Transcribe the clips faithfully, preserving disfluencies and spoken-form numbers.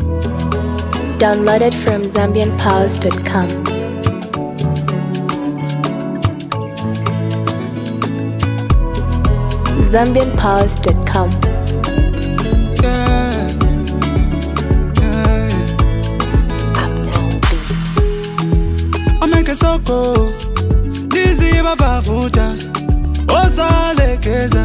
Downloaded from zambian pulse dot com. zambian pulse dot com. Yeah, yeah. Uptown Beats. Ameke soko liziba bavuta osalekeza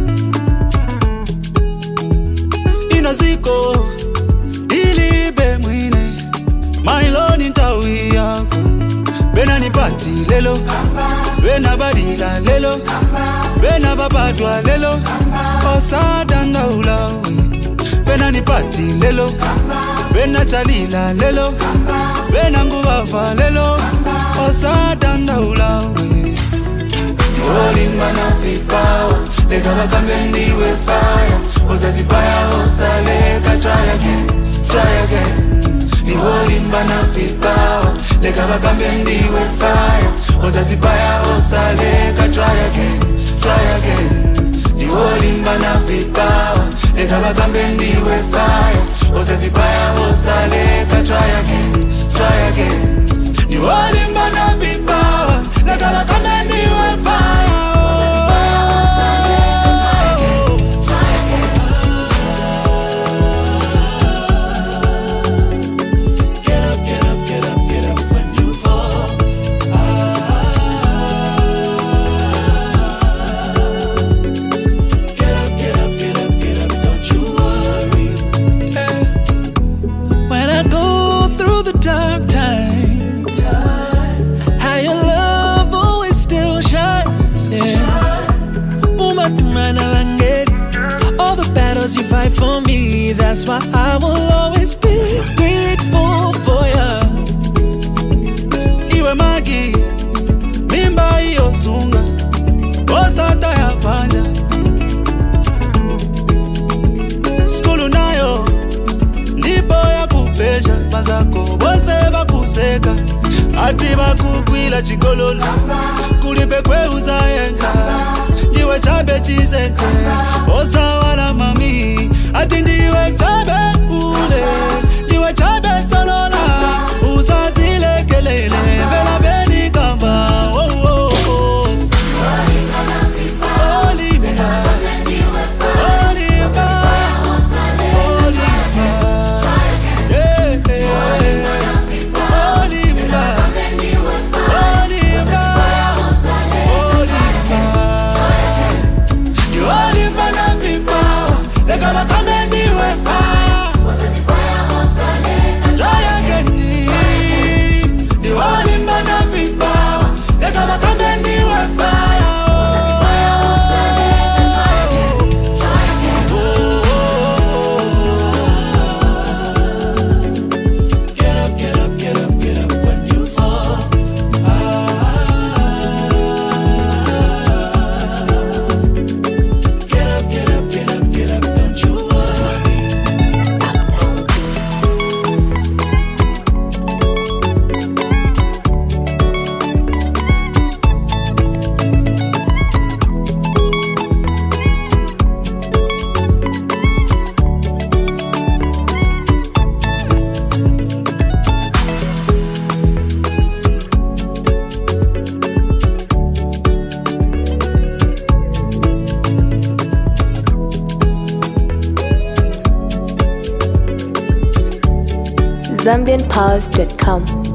inaziko ilibe mwine mailoni ntawi yako bena nipati lelo bena badila lelo bena babadwa lelo osadanda ulawe bena nipati lelo bena chalila lelo bena ngubafa lelo osadanda ulawe Olimana vipawa lega bakambendiwe fire ozazibaya osaleka try again try again ni olimana vipawa lega bakambendiwe fire ozazibaya osaleka try again try again ni olimana vipawa lega bakambendiwe fire ozazibaya osaleka try again try again ni olimana vipawa lega bakambendiwe fire You fight for me, that's why I will always be grateful for you. Iwe magi, mimba iyo zunga, osata ya panja. Skulu nayo, ndipo ya kupesha, bazako bose bakuseka. Ati bakugwila chigololo, kulipe kwe uzayenga. Jiwe chabe chizeke, osa wala mami. Ati ndiwe chabe ule, jiwe chabe salona. Uzazile kelele, vela veni kamba. Oh, oh, oh. Olimana vipa, Olimana Olimana Olimana yeah, yeah. Olimana zambian pulse dot com.